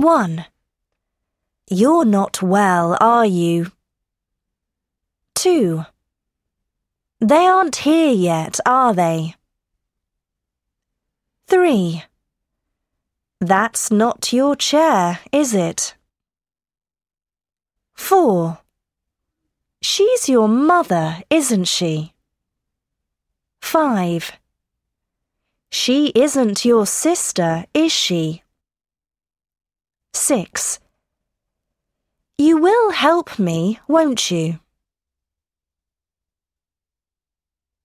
1. You're not well, are you? 2. They aren't here yet, are they? 3. That's not your chair, is it? 4. She's your mother, isn't she? 5. She isn't your sister, is she? 6. You will help me, won't you?